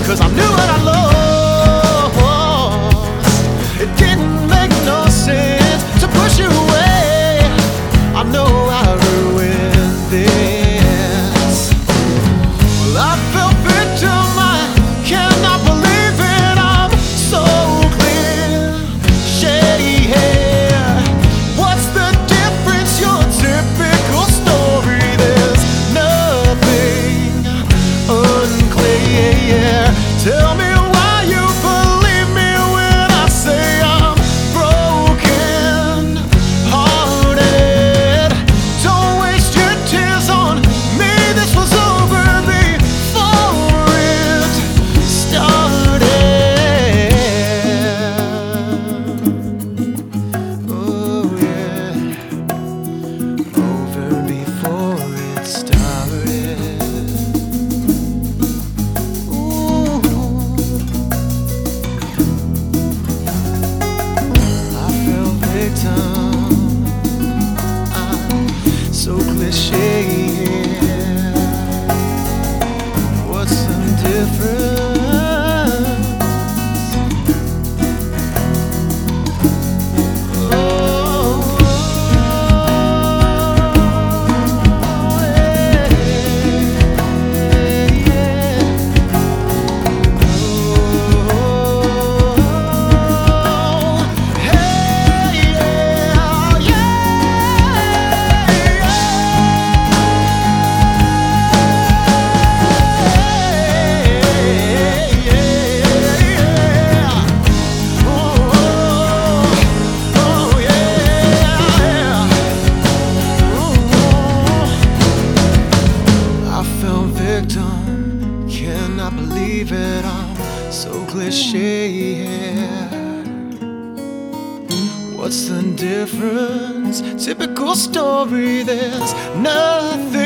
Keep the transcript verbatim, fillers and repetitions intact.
'cause I knew what I lost. It didn't make no sense to push you away. I know I ruined this. Well, I fell victim, I cannot believe it. I'm so clear, shady hair. What's the difference? Your typical story. There's nothing unclear. Tell me why you believe me when I say I'm broken hearted. Don't waste your tears on me. This was over before it started. Oh yeah, over before it started. So cliche here. What's the difference? Oh, yeah, yeah. Oh, hey, yeah, yeah. Cannot believe it, I'm so cliche here. What's the difference? Typical story, there's nothing